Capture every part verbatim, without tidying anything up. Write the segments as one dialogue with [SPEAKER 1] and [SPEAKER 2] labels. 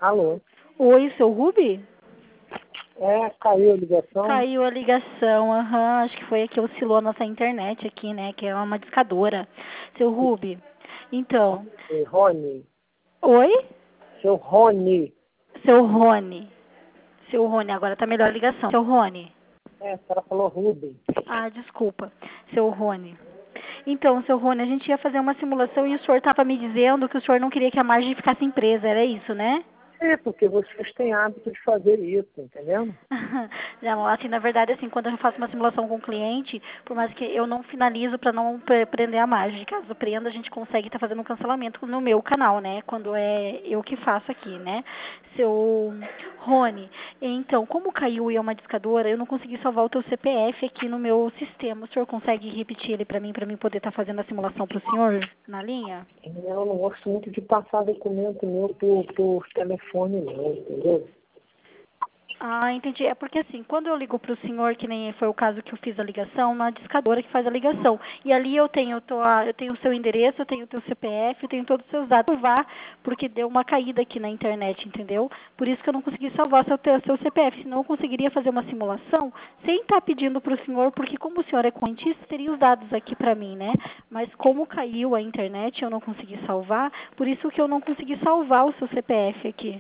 [SPEAKER 1] Alô?
[SPEAKER 2] Oi, seu Rubi?
[SPEAKER 1] É, caiu a ligação.
[SPEAKER 2] Caiu a ligação, aham, acho que foi que oscilou a nossa internet aqui, né, que é uma discadora. Seu Rubi, então...
[SPEAKER 1] É, Rony.
[SPEAKER 2] Oi?
[SPEAKER 1] Seu Rony.
[SPEAKER 2] Seu Rony. Seu Rony, agora tá melhor a ligação. Seu Rony.
[SPEAKER 1] É, a senhora falou Rubem.
[SPEAKER 2] Ah, desculpa. Seu Rony. Então, seu Rony, a gente ia fazer uma simulação e o senhor estava me dizendo que o senhor não queria que a margem ficasse empresa, era isso, né?
[SPEAKER 1] É, porque vocês têm hábito de fazer isso, entendeu?
[SPEAKER 2] Não, assim, na verdade, assim, quando eu faço uma simulação com o cliente, por mais que eu não finalizo para não pre- prender a margem, caso prenda, a gente consegue estar fazendo um cancelamento no meu canal, né? Quando é eu que faço aqui, né? Seu Rony, então, como caiu e é uma discadora, eu não consegui salvar o teu C P F aqui no meu sistema. O senhor consegue repetir ele para mim, para mim poder estar fazendo a simulação para o senhor na linha?
[SPEAKER 1] Eu não gosto muito de passar documento meu por, por telefone, não, entendeu?
[SPEAKER 2] Ah, entendi. É porque assim, quando eu ligo para o senhor, que nem foi o caso que eu fiz a ligação, uma discadora que faz a ligação. E ali eu tenho, tô, eu tenho o seu endereço, eu tenho o teu C P F, eu tenho todos os seus dados. Vá, porque deu uma caída aqui na internet, entendeu? Por isso que eu não consegui salvar seu, teu- seu C P F. Senão eu conseguiria fazer uma simulação sem estar pedindo para o senhor, porque como o senhor é correntista, teria os dados aqui para mim, né? Mas como caiu a internet, eu não consegui salvar, por isso que eu não consegui salvar o seu C P F aqui.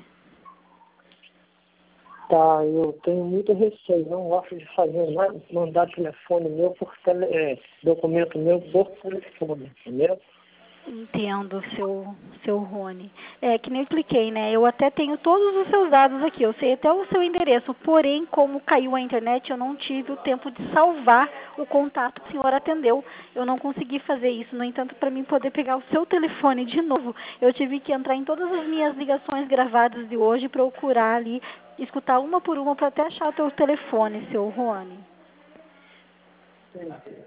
[SPEAKER 1] Tá, eu tenho muito receio, não gosto de fazer nada, mandar telefone meu por tele, é, documento meu por telefone, entendeu?
[SPEAKER 2] Entendo, seu, seu Rony. É, que nem eu expliquei, né? Eu até tenho todos os seus dados aqui, eu sei até o seu endereço, porém, como caiu a internet, eu não tive o tempo de salvar o contato que o senhor atendeu. Eu não consegui fazer isso. No entanto, para mim poder pegar o seu telefone de novo, eu tive que entrar em todas as minhas ligações gravadas de hoje, procurar ali, escutar uma por uma para até achar o teu telefone, seu Rony.
[SPEAKER 1] Entendi.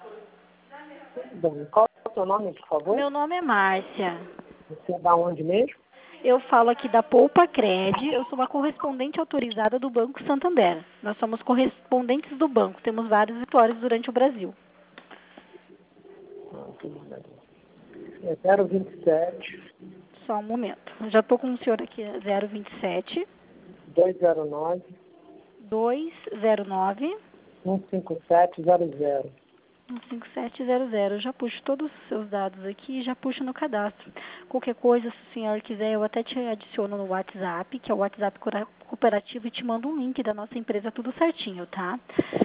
[SPEAKER 1] Bom, qual é o seu nome, por favor?
[SPEAKER 2] Meu nome é Márcia.
[SPEAKER 1] Você é da onde mesmo?
[SPEAKER 2] Eu falo aqui da Poupa Cred, eu sou uma correspondente autorizada do Banco Santander. Nós somos correspondentes do banco, temos vários escritórios durante o Brasil.
[SPEAKER 1] Ah, tudo bem. É zero vinte e sete,
[SPEAKER 2] Só um momento. Eu já estou com o senhor aqui, zero vinte e sete,
[SPEAKER 1] dois zero nove,
[SPEAKER 2] dois zero nove,
[SPEAKER 1] um cinco sete zero zero.
[SPEAKER 2] um cinco sete zero zero. Eu já puxo todos os seus dados aqui e já puxo no cadastro. Qualquer coisa, se o senhor quiser, eu até te adiciono no WhatsApp, que é o WhatsApp cora- cooperativo, e te mando um link da nossa empresa, tudo certinho, tá?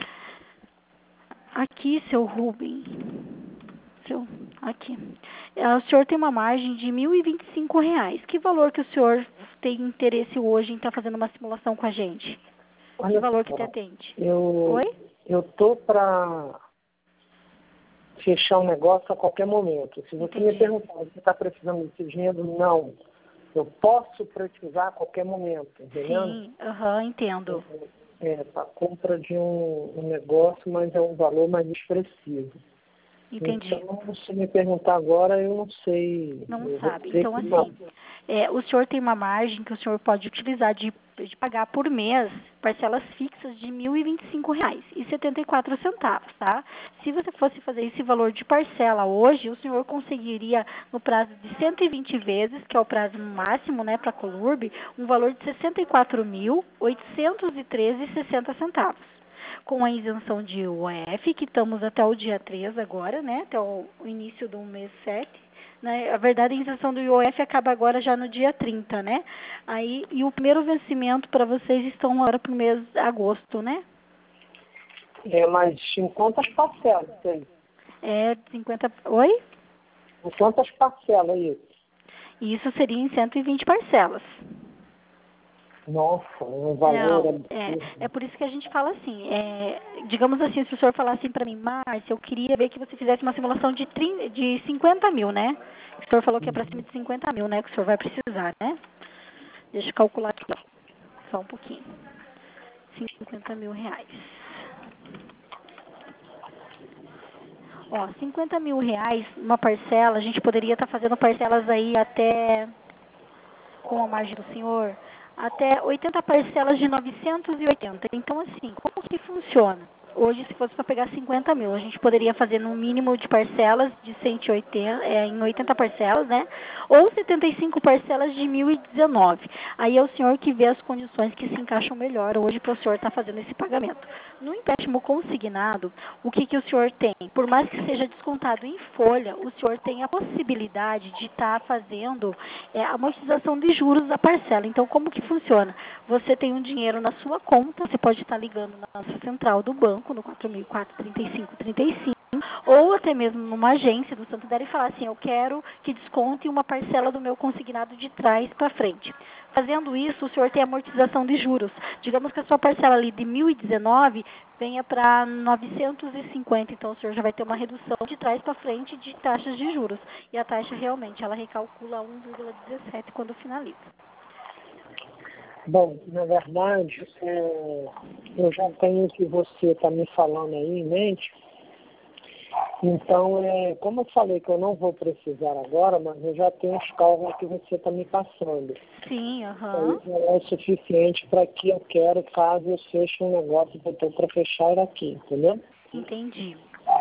[SPEAKER 2] Aqui, seu Rubem. Seu, aqui. Ah, o senhor tem uma margem de mil e vinte e cinco reais. Que valor que o senhor tem interesse hoje em estar fazendo uma simulação com a gente? Que
[SPEAKER 1] Olha
[SPEAKER 2] valor que te
[SPEAKER 1] só,
[SPEAKER 2] atende?
[SPEAKER 1] eu,
[SPEAKER 2] Oi?
[SPEAKER 1] eu tô para fechar um negócio a qualquer momento. Se você me
[SPEAKER 2] Entendi.
[SPEAKER 1] perguntar, você está precisando desse dinheiro? Não. Eu posso precisar a qualquer momento, entendeu?
[SPEAKER 2] Sim, aham, entendo.
[SPEAKER 1] É, para compra de um, um negócio, mas é um valor mais expressivo.
[SPEAKER 2] Entendi.
[SPEAKER 1] Então, se me perguntar agora, eu não sei.
[SPEAKER 2] Não
[SPEAKER 1] Eu vou
[SPEAKER 2] sabe.
[SPEAKER 1] dizer
[SPEAKER 2] Então,
[SPEAKER 1] que não.
[SPEAKER 2] assim, é, o senhor tem uma margem que o senhor pode utilizar de, de pagar por mês parcelas fixas de mil e vinte e cinco reais e setenta e quatro centavos, tá? Se você fosse fazer esse valor de parcela hoje, o senhor conseguiria, no prazo de cento e vinte vezes, que é o prazo máximo, né, para a Colurb, um valor de sessenta e quatro mil, oitocentos e treze reais e sessenta centavos. Com a isenção de U F, que estamos até o dia três agora, né? Até o início do mês sete. Né? A verdade, a isenção do I O F acaba agora já no dia trinta, né? Aí, e o primeiro vencimento para vocês estão agora para o mês de agosto, né?
[SPEAKER 1] É, mas em quantas parcelas isso aí?
[SPEAKER 2] É cinquenta... Oi?
[SPEAKER 1] Em quantas parcelas isso?
[SPEAKER 2] E isso seria em cento e vinte parcelas.
[SPEAKER 1] Nossa, é um valor
[SPEAKER 2] Não, é,
[SPEAKER 1] absurdo.
[SPEAKER 2] é por isso que a gente fala assim, é, digamos assim, se o senhor falar assim para mim, Márcia, eu queria ver que você fizesse uma simulação de, trinta, de cinquenta mil, né? O senhor falou que é para cima de cinquenta mil, né, que o senhor vai precisar, né? Deixa eu calcular aqui, ó, só um pouquinho. cinquenta mil reais. Ó, cinquenta mil reais, uma parcela, a gente poderia estar fazendo parcelas aí até, com a margem do senhor, até oitenta parcelas de novecentos e oitenta. Então, assim, como que funciona? hoje, se fosse para pegar cinquenta mil, a gente poderia fazer no mínimo de parcelas de cento e oitenta, é, em oitenta parcelas, né? Ou setenta e cinco parcelas de mil e dezenove. Aí é o senhor que vê as condições que se encaixam melhor hoje para o senhor estar fazendo esse pagamento. No empréstimo consignado, o que, que o senhor tem? Por mais que seja descontado em folha, o senhor tem a possibilidade de estar fazendo é, a amortização de juros da parcela. Então, como que funciona? Você tem um dinheiro na sua conta, você pode estar ligando na nossa central do banco, no quatro mil e quatro, trinta e cinco, trinta e cinco, ou até mesmo numa agência do Santander e falar assim, eu quero que desconte uma parcela do meu consignado de trás para frente. Fazendo isso, o senhor tem amortização de juros. Digamos que a sua parcela ali de mil e dezenove venha para novecentos e cinquenta, então o senhor já vai ter uma redução de trás para frente de taxas de juros. E a taxa realmente, ela recalcula um vírgula dezessete quando finaliza.
[SPEAKER 1] Bom, na verdade, é, eu já tenho o que você está me falando aí em mente. Então, é, como eu falei que eu não vou precisar agora, mas eu já tenho os cálculos que você está me passando.
[SPEAKER 2] Sim, aham.
[SPEAKER 1] Uhum. É o suficiente para que eu quero, caso eu feche um negócio que eu estou para fechar aqui, entendeu?
[SPEAKER 2] Entendi.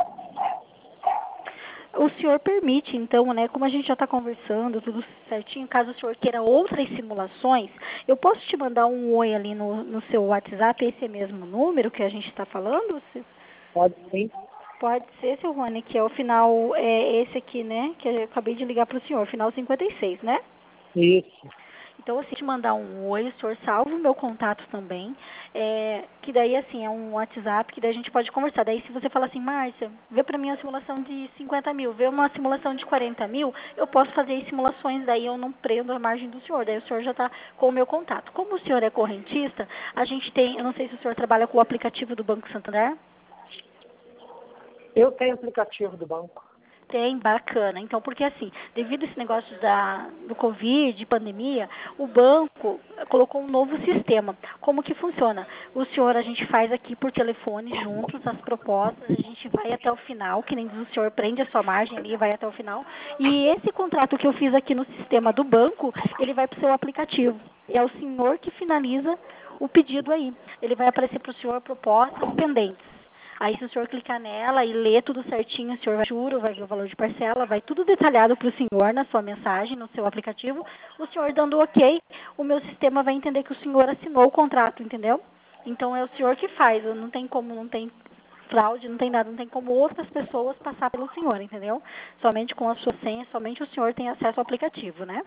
[SPEAKER 2] O senhor permite, então, né, como a gente já está conversando, tudo certinho, caso o senhor queira outras simulações, eu posso te mandar um oi ali no, no seu WhatsApp, esse mesmo número que a gente está falando? Se-
[SPEAKER 1] Pode sim.
[SPEAKER 2] Pode ser, seu Rony, que é o final, é esse aqui, né, que eu acabei de ligar para o senhor, final cinquenta e seis, né?
[SPEAKER 1] Isso.
[SPEAKER 2] Então, assim, te mandar um oi, o senhor salva o meu contato também, é, que daí, assim, é um WhatsApp, que daí a gente pode conversar. Daí, se você falar assim, Márcia, vê pra mim a simulação de cinquenta mil, vê uma simulação de quarenta mil, eu posso fazer as simulações, daí eu não prendo a margem do senhor, daí o senhor já está com o meu contato. Como o senhor é correntista, a gente tem, eu não sei se o senhor trabalha com o aplicativo do Banco Santander.
[SPEAKER 1] Eu tenho aplicativo do banco.
[SPEAKER 2] Tem, bacana. Então, porque assim, devido a esse negócio da, do Covid, pandemia, o banco colocou um novo sistema. Como que funciona? O senhor, a gente faz aqui por telefone juntos as propostas, a gente vai até o final, que nem diz o senhor, prende a sua margem ali e vai até o final. E esse contrato que eu fiz aqui no sistema do banco, ele vai para o seu aplicativo. É o senhor que finaliza o pedido aí. Ele vai aparecer para o senhor propostas pendentes. Aí, se o senhor clicar nela e ler tudo certinho, o senhor vai juro, vai ver o valor de parcela, vai tudo detalhado para o senhor na sua mensagem, no seu aplicativo. O senhor dando ok, o meu sistema vai entender que o senhor assinou o contrato, entendeu? Então, é o senhor que faz, não tem como, não tem fraude, não tem nada, não tem como outras pessoas passar pelo senhor, entendeu? Somente com a sua senha, somente o senhor tem acesso ao aplicativo, né?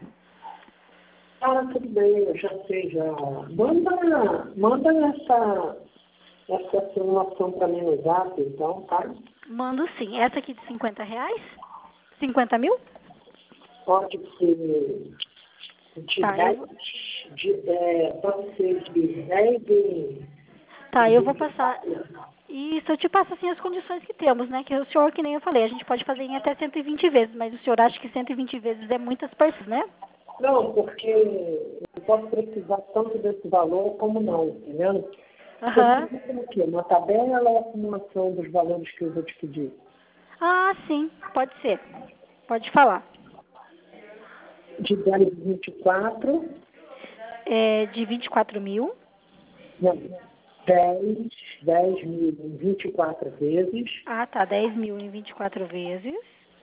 [SPEAKER 1] Ah, tudo bem, eu já sei já. Manda, manda essa, essa simulação para mim no zap, então, tá?
[SPEAKER 2] Mando sim. Essa aqui de cinquenta reais? cinquenta mil?
[SPEAKER 1] Pode ser de
[SPEAKER 2] Tá,
[SPEAKER 1] dez,
[SPEAKER 2] eu,
[SPEAKER 1] de, é, pode ser de dez e
[SPEAKER 2] tá, eu vou
[SPEAKER 1] vinte e
[SPEAKER 2] passar.
[SPEAKER 1] quatro.
[SPEAKER 2] Isso, eu te passo assim as condições que temos, né? Que o senhor, que nem eu falei, a gente pode fazer em até cento e vinte vezes, mas o senhor acha que cento e vinte vezes é muitas partes, né?
[SPEAKER 1] Não, porque eu posso precisar tanto desse valor como não, entendeu?
[SPEAKER 2] Aham.
[SPEAKER 1] Você precisa o quê? Uma tabela ou a simulação dos valores que eu vou te pedir?
[SPEAKER 2] Ah, sim, pode ser. Pode falar.
[SPEAKER 1] De dez e vinte e quatro,
[SPEAKER 2] É de vinte e quatro mil.
[SPEAKER 1] não, dez, dez mil em vinte e quatro vezes
[SPEAKER 2] Ah, tá, dez mil em vinte e quatro vezes.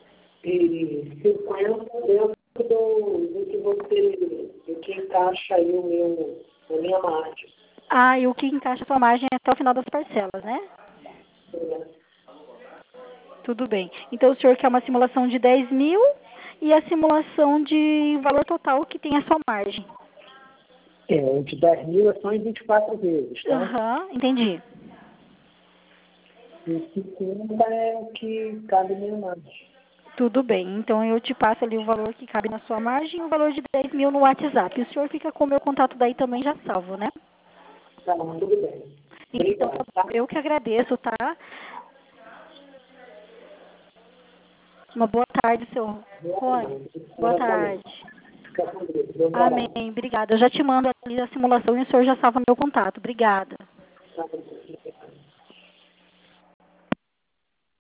[SPEAKER 1] e cinquenta dentro do, do que você, do que encaixa aí o meu, a minha margem.
[SPEAKER 2] Ah, e o que encaixa a sua margem é até o final das parcelas, né?
[SPEAKER 1] É,
[SPEAKER 2] Tudo bem. Então, o senhor quer uma simulação de dez mil e a simulação de valor total que tem a sua margem.
[SPEAKER 1] é, de dez mil é só em vinte e quatro vezes, tá?
[SPEAKER 2] Aham, entendi.
[SPEAKER 1] E cinquenta é o que cabe na minha margem.
[SPEAKER 2] Tudo bem. Então, eu te passo ali o valor que cabe na sua margem e o valor de dez mil no WhatsApp. O senhor fica com o meu contato daí também já salvo, né?
[SPEAKER 1] Tá, tudo bem.
[SPEAKER 2] Então,
[SPEAKER 1] Obrigado, tá?
[SPEAKER 2] eu que agradeço, tá? Uma boa tarde, seu Rony. Boa tarde.
[SPEAKER 1] Fica com Deus. Bom trabalho.
[SPEAKER 2] Amém. Obrigada. Eu já te mando ali a simulação e o senhor já salva meu contato. Obrigada.
[SPEAKER 1] Tá,